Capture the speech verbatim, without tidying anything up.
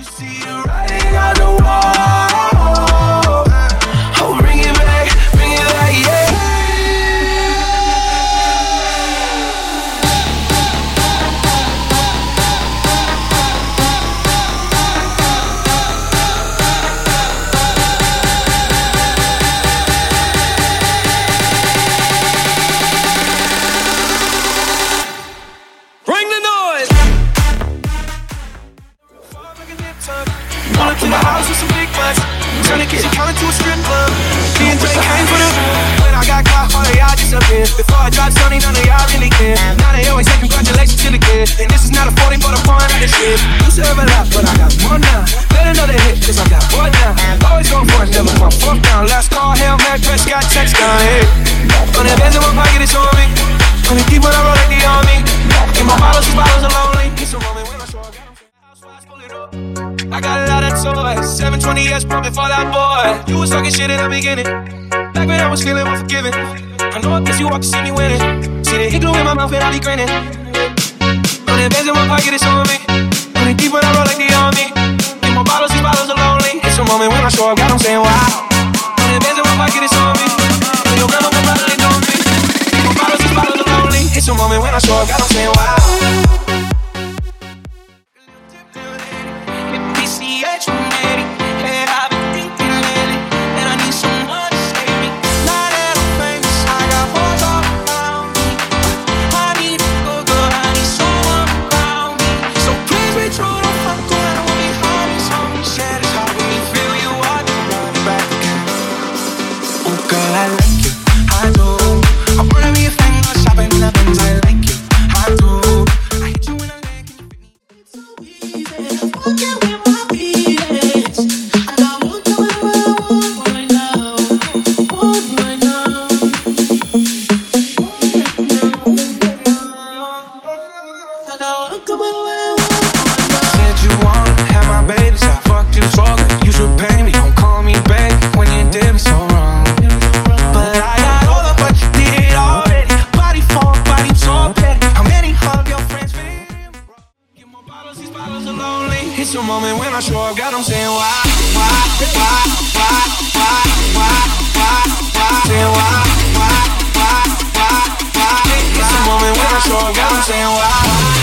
See the writing on the wall. Oh, bring it back, bring it back, yeah. Bring the noise. Pull up to the house with some big butts. Turn the kitchen counter to a strip club. Me and Drake came for the. When I got caught, all of y'all disappeared. Before I dropped Sony, none of y'all really cared. Now they always say congratulations to the kid. And this is not a forty, but a point like this shit. Used to have a lot, but I got more now. Let her know they hit, cause I got more now. Always going for it, never come fuck down. Last call, Hail Mary, press, got text down, hey. On the beds in my pocket, it's on me. On the deep when I roll like the army. In my bottles, these bottles are lonely. It's a moment when I saw I got them. Housewives pull it up. I got a lot of toys, seven twenty S pumping for that boy. You was talking shit in the beginning, back when I was feeling unforgiving. I know it cause you walk to see me winning. See the igloo in my mouth and I be grinning. On the beds in my pocket, it's on me. On the deep when I roll like the army. In my bottles, these bottles are lonely. It's a moment when I show up, God, I'm saying wow. On the beds in my pocket, it's on me. When your grandma come out, they know me. In my bottles, these bottles are lonely. It's a moment when I show up, God, I'm saying wow. It's a moment when I show up, God, I'm saying why, why, why, why, why, why, why, why, saying why, why, why, why, why. It's a moment when I show up, God, I'm saying why.